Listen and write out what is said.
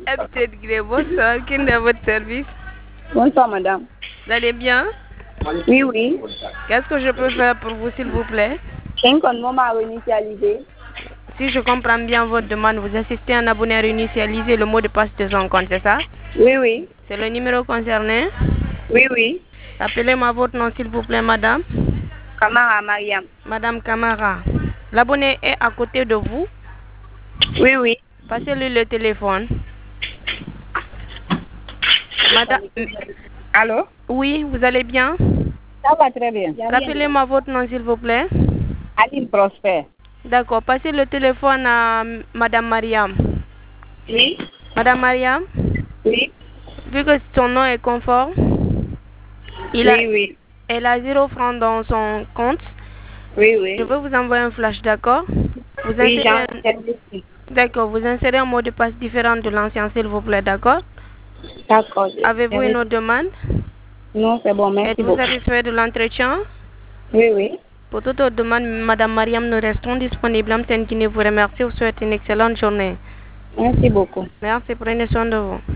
Petite Gré, bonsoir. Qui est à votre service? Bonsoir, madame. Vous allez bien? Oui, oui. Qu'est-ce que je peux faire pour vous, s'il vous plaît? J'ai un compte à réinitialiser. Si je comprends bien votre demande, vous assistez à un abonné à réinitialiser le mot de passe de son compte, c'est ça? Oui, oui. C'est le numéro concerné? Oui, oui. Appelez-moi votre nom, s'il vous plaît, madame. Kamara Mariam. Madame Camara. L'abonné est à côté de vous. Oui, oui. Passez-lui le téléphone. Madame. Allô? Oui, vous allez bien? Ça va très bien. Rappelez-moi votre nom, s'il vous plaît. Aline Prosper. D'accord, passez le téléphone à Madame Mariam. Oui. Madame Mariam, Oui. vu que son nom est conforme, Oui. elle a 0 francs dans son compte. Oui, oui. Je vais vous envoyer un flash, d'accord? Vous Oui, insérez D'accord, vous insérez un mot de passe différent de l'ancien, s'il vous plaît, d'accord? D'accord. Avez-vous une autre demande? Non, c'est bon, merci Êtes-vous beaucoup. satisfait de l'entretien? Oui, oui. Pour toute autre demande, Madame Mariam, nous restons disponibles. Amtine Guinée vous remercie. Vous souhaite une excellente journée. Merci beaucoup. Merci, prenez soin de vous.